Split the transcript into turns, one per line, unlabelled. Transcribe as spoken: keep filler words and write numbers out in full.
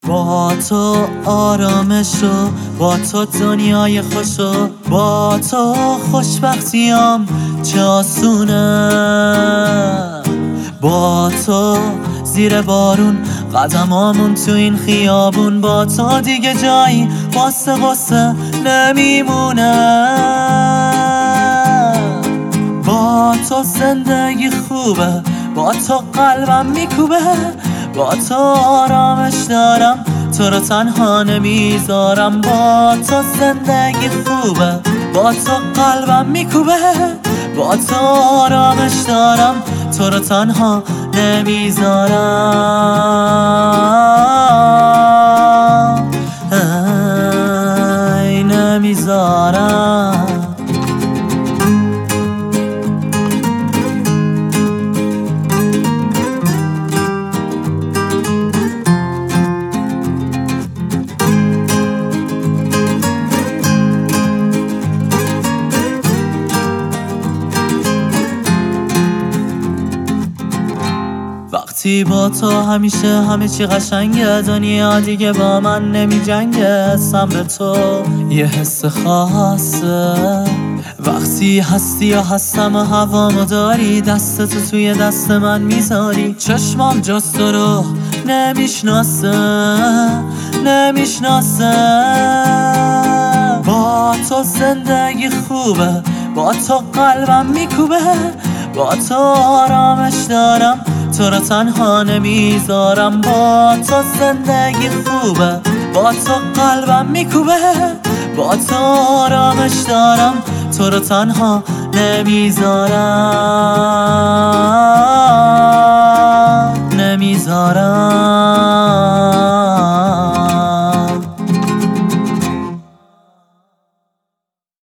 با تو آرامشو، با تو دنیای خوشو، با تو خوشبختیام چه آسونه. با تو زیر بارون قدمامون تو این خیابون، با تو دیگه جایی واسه واسه نمیمونه. با تو زندگی خوبه، با تو قلبم میکوبه، با تو آرامش دارم، تو رو تنها نمیذارم. با تو زندگی خوبه، با تو قلبم میکوبه، با تو آرامش دارم، تو رو تنها نمیذارم. ای نمیذارم. وقتی با تو همیشه همه چی قشنگه، دنیا دیگه با من نمی جنگه. حسم به تو یه حس خاصه، وقتی هستی یا هستم و هوامو داری، دستتو توی دست من میذاری. چشمام جز تو رو نمیشناسه نمیشناسه. با تو زندگی خوبه، با تو قلبم میکوبه، با تو آرامش دارم، تو رو تنها نمیذارم. با تو زندگی خوبه، با تو قلبم میکوبه، با تو آرامش دارم، تو رو تنها نمیذارم نمیذارم.